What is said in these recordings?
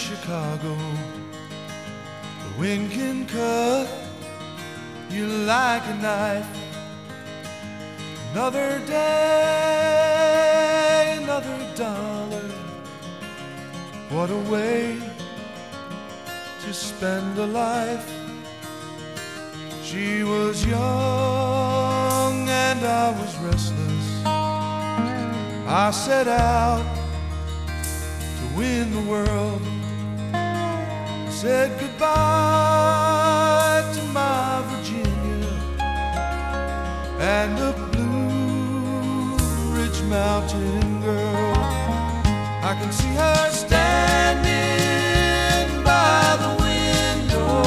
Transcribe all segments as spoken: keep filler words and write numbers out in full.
Chicago. The wind can cut you like a knife. Another day, another dollar. What a way to spend a life. She was young and I was restless. I set out to win the world. Said goodbye to my Virginia and the Blue Ridge Mountain girl. I can see her standing by the window,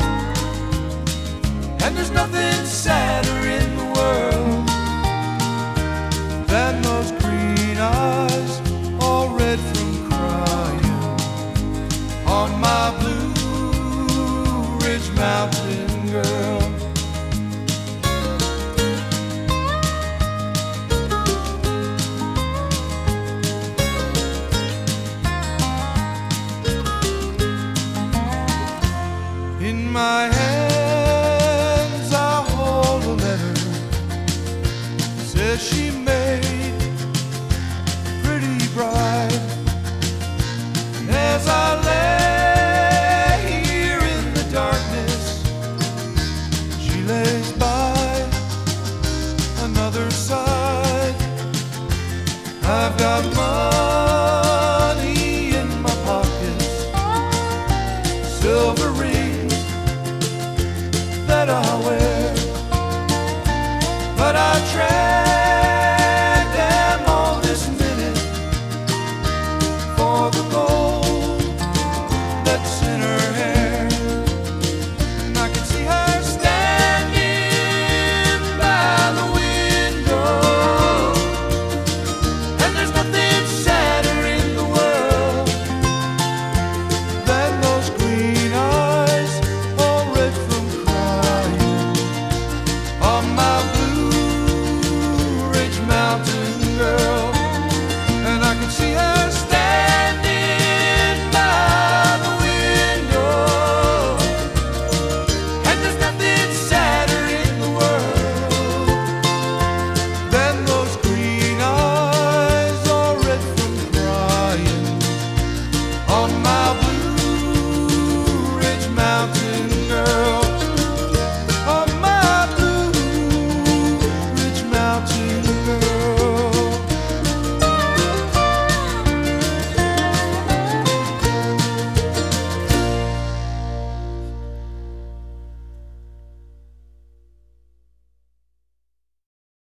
and there's nothing sadder in the world than those green eyes all red from crying on my Blue Ridge Mountain girl. In my